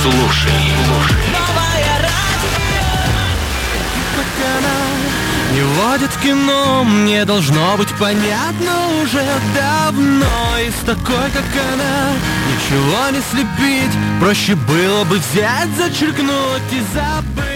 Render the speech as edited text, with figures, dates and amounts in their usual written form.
Слушай. Новое радио. Как она не водит кино, мне должно быть понятно уже давно. И с такой, как она, ничего не слепить, проще было бы взять, зачеркнуть и забыть.